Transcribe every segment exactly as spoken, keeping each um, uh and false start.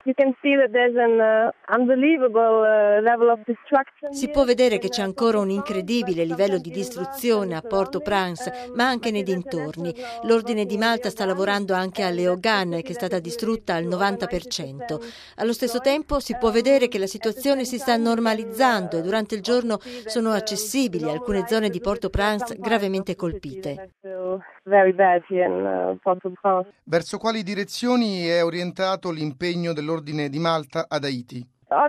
Si può vedere che c'è ancora un incredibile livello di distruzione a Port-au-Prince, ma anche nei dintorni. L'Ordine di Malta sta lavorando anche a Leoghan, che è stata distrutta al novanta per cento. Allo stesso tempo si può vedere che la situazione si sta normalizzando e durante il giorno sono accessibili alcune zone di Port-au-Prince gravemente colpite. Verso quali direzioni è orientato l'impegno dell'Ordine di Malta ad Haiti?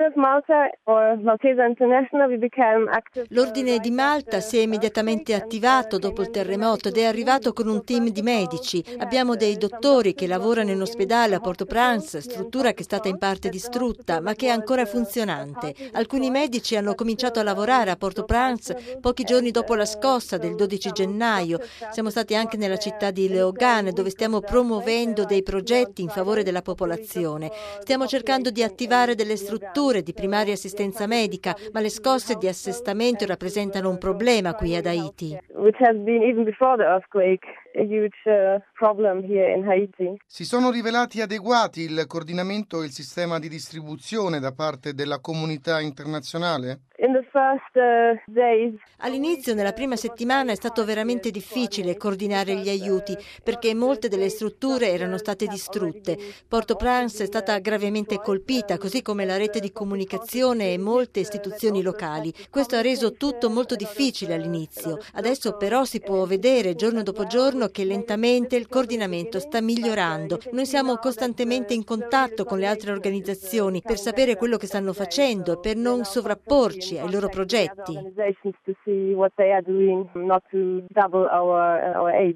L'Ordine di Malta si è immediatamente attivato dopo il terremoto ed è arrivato con un team di medici. Abbiamo dei dottori che lavorano in ospedale a Port-au-Prince, struttura che è stata in parte distrutta ma che è ancora funzionante. Alcuni medici hanno cominciato a lavorare a Port-au-Prince pochi giorni dopo la scossa del dodici gennaio. Siamo stati anche nella città di Leoghan, dove stiamo promuovendo dei progetti in favore della popolazione. Stiamo cercando di attivare delle strutture di primaria assistenza medica, ma le scosse di assestamento rappresentano un problema qui ad Haiti. Si sono rivelati adeguati il coordinamento e il sistema di distribuzione da parte della comunità internazionale? All'inizio, nella prima settimana, è stato veramente difficile coordinare gli aiuti perché molte delle strutture erano state distrutte. Port-au-Prince è stata gravemente colpita, così come la rete di comunicazione e molte istituzioni locali. Questo ha reso tutto molto difficile all'inizio. Adesso però si può vedere giorno dopo giorno che lentamente il coordinamento sta migliorando. Noi siamo costantemente in contatto con le altre organizzazioni per sapere quello che stanno facendo e per non sovrapporci ai loro progetti.